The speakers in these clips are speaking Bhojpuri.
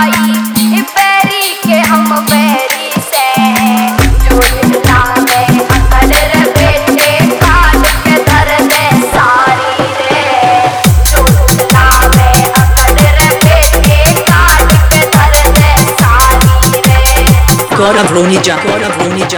Gora Vlonija, Gora Vlonija.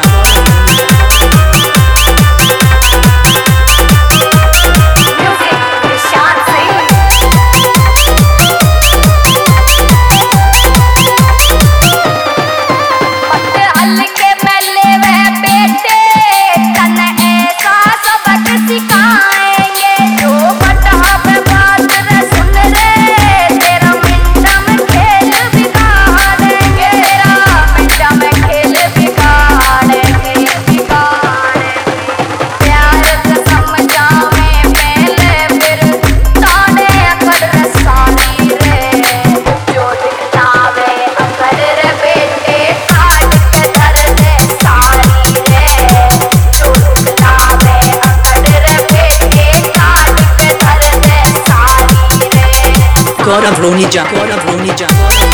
Gora Vlonija, Gora Vlonija.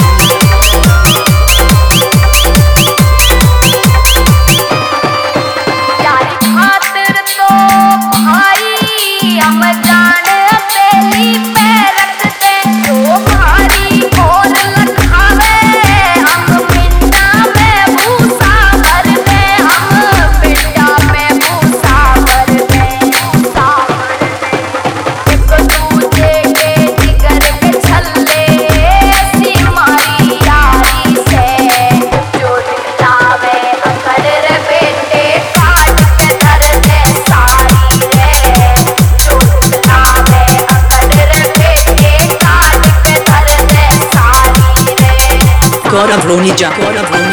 यारी खातिर तो भाई हम जान पहली पे रखते जो भारी और लखावे हम पिंडा में भूसा भर दे हम पिंडा में भूसा भर दे भूसा भर दे एक दूजे के जिगर के छल्ले सी मारी यारी से जो दिखलावे अकर रे बेटे काट के धर दे सारी रे जो दिखलावे अकर रे बेटे काट के धर दे सारी रे Gora Vlonija, Gora Vlonija.